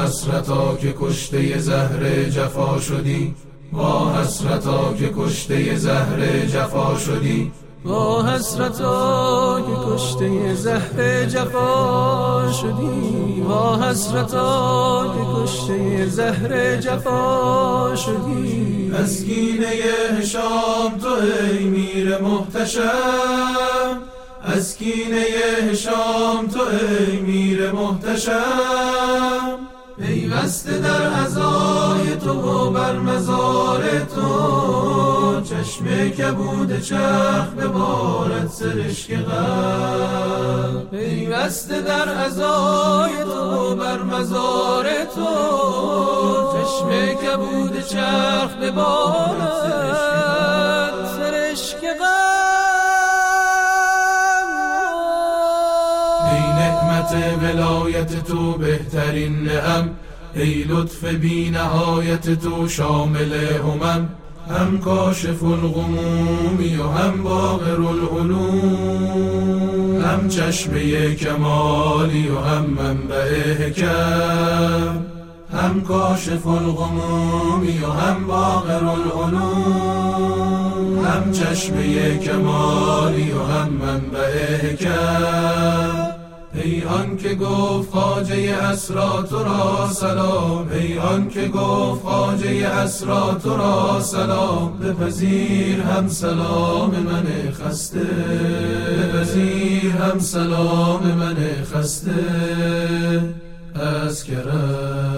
حسرتا که کشته زهر جفا شدی، وا حسرتا که کشته زهر جفا شدی، وا حسرتا که کشته زهر جفا شدی، وا حسرتا که کشته زهر جفا شدی. از کینه هشام تو ای میر محتشم، از کینه هشام تو ای میر محتشم، پیوسته در عزای تو و بر مزار تو، چشم کبود چرخ ببارد سرشک غم. پیوسته در عزای تو و بر مزار تو، چشم کبود چرخ ببارد سرشک غم. ای نعمت ولایت تو بهترین نعم، ای لطف بی نهایت تو شامل همم، هم کاشف الغمومی و هم باقر العلوم، هم چشمه کمالی و هم منبع حکم، هم کاشف الغمومی و هم باقر العلوم، هم چشمه کمالی و هم منبع حکم. ای آن که گفت خواجه اسرا تو را سلام، ای آن که گفت خواجه اسرا تو را سلام، بپذیر هم سلام من خسته، بپذیر هم سلام من خسته از کرم.